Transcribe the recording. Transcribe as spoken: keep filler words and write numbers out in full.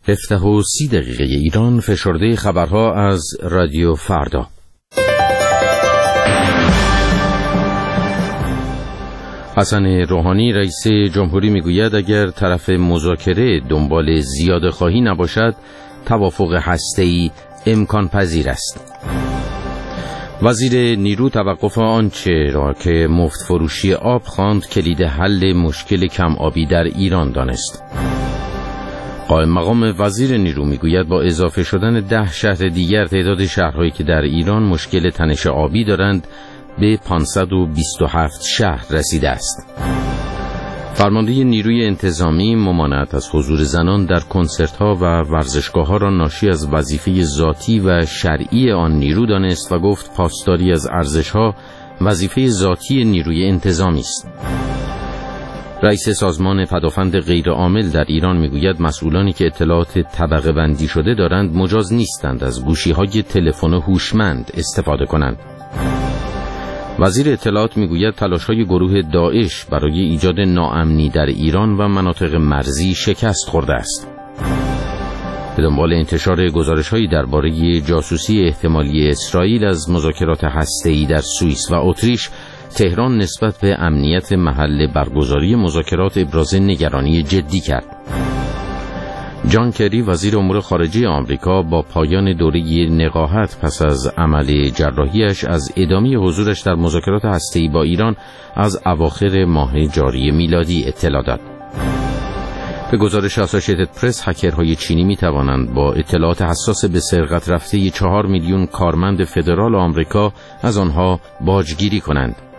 هفده و سی دقیقه ایران، فشرده خبرها از رادیو فردا. حسن روحانی رئیس جمهوری میگوید اگر طرف مذاکره دنبال زیاده خواهی نباشد، توافق هسته‌ای امکان پذیر است. وزیر نیرو توقف آنچه را که مفت فروشی آب خواند کلید حل مشکل کم آبی در ایران دانست. قائم مقام وزیر نیرو میگوید با اضافه شدن ده شهر دیگر تعداد شهرهایی که در ایران مشکل تنش آبی دارند به پانصد و بیست و هفت شهر رسیده است. فرمانده نیروی انتظامی ممانعت از حضور زنان در کنسرت‌ها و ورزشگاه‌ها را ناشی از وظیفه ذاتی و شرعی آن نیرو دانست و گفت پاسداری از ارزش‌ها وظیفه ذاتی نیروی انتظامی است. رئیس سازمان پدافند غیرعامل در ایران میگوید مسئولانی که اطلاعات طبقه بندی شده دارند مجاز نیستند از گوشی‌های تلفن هوشمند استفاده کنند. وزیر اطلاعات میگوید تلاش‌های گروه داعش برای ایجاد ناامنی در ایران و مناطق مرزی شکست خورده است. به دنبال انتشار گزارش‌هایی درباره جاسوسی احتمالی اسرائیل از مذاکرات هسته‌ای در سوئیس و اتریش، تهران نسبت به امنیت محل برگزاری مذاکرات ابراز نگرانی جدی کرد. جان کری وزیر امور خارجه آمریکا با پایان دوره نقاهت پس از عمل جراحیش از ادامه حضورش در مذاکرات هسته‌ای با ایران از اواخر ماه جاری میلادی اطلاع داد. به گزارش اسوسییتد پرس، هکرهای چینی می توانند با اطلاعات حساس به سرقت رفته چهار میلیون کارمند فدرال آمریکا از آنها باجگیری کنند.